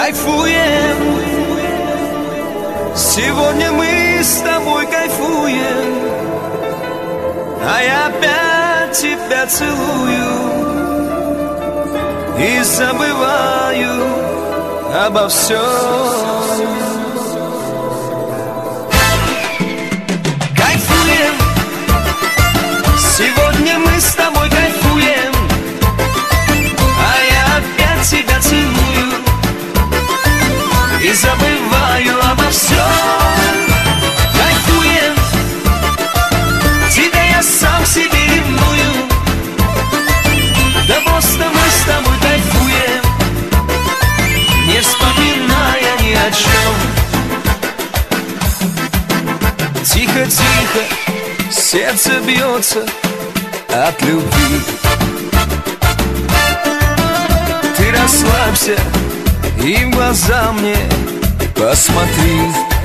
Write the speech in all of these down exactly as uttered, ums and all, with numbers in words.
Кайфуем, сегодня мы с тобой кайфуем, а я опять тебя целую и забываю обо всем. Кайфуем, сегодня мы с тобой кайфуем, а я опять тебя целую и забываю обо всем. Кайфуем, тебя я сам себе ревную, да просто мы с тобой кайфуем, не вспоминая ни о чем. Тихо-тихо сердце бьется от любви. Ты расслабься и в глаза мне посмотри.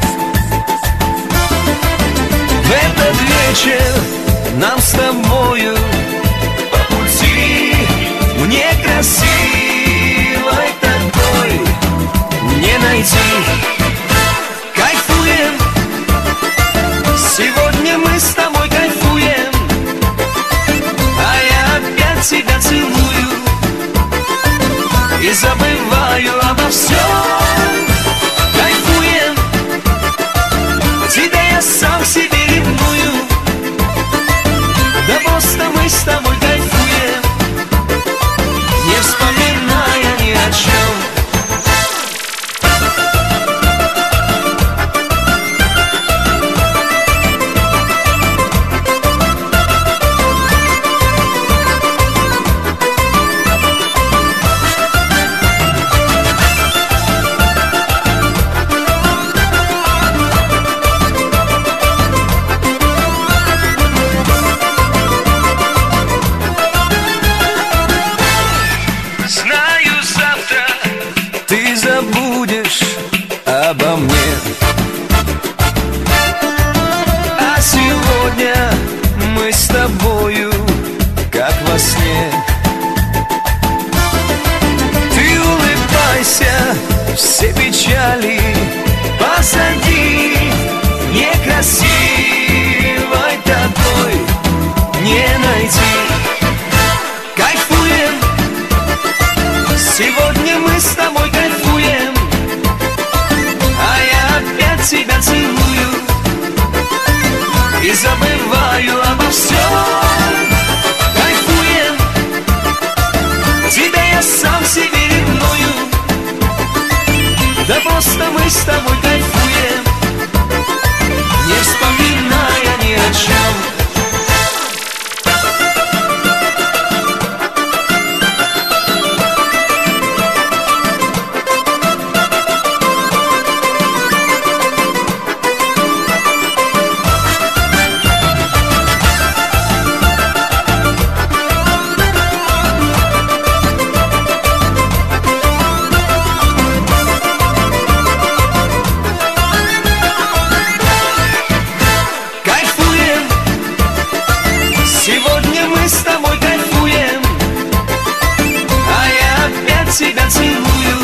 В этот вечер нам с тобою по пути, мне красивой такой не найти. Кайфуем, сегодня мы с тобой кайфуем, а я опять тебя целую и забываю обо всем. Кайфуем, тебя я сам себе ревную, да просто мы с тобой кайфуем, не вспоминая ни о чем. Обо мне. А сегодня мы с тобою, как во сне. Ты улыбайся, все печали позади, некрасивой такой не найти. Кайфуем, сегодня мы с тобой кайфуем, тебя целую и забываю обо всем. Кайфуем, тебя я сам себе ревную, да просто мы с тобой кайфуем, не вспоминая ни о чем. Тебя целую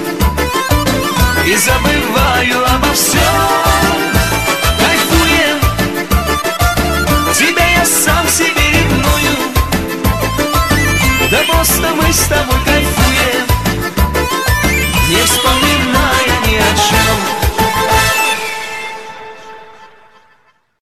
и забываю обо всем. Кайфуем, тебя я сам себе ревную, да просто мы с тобой кайфуем, не вспоминая.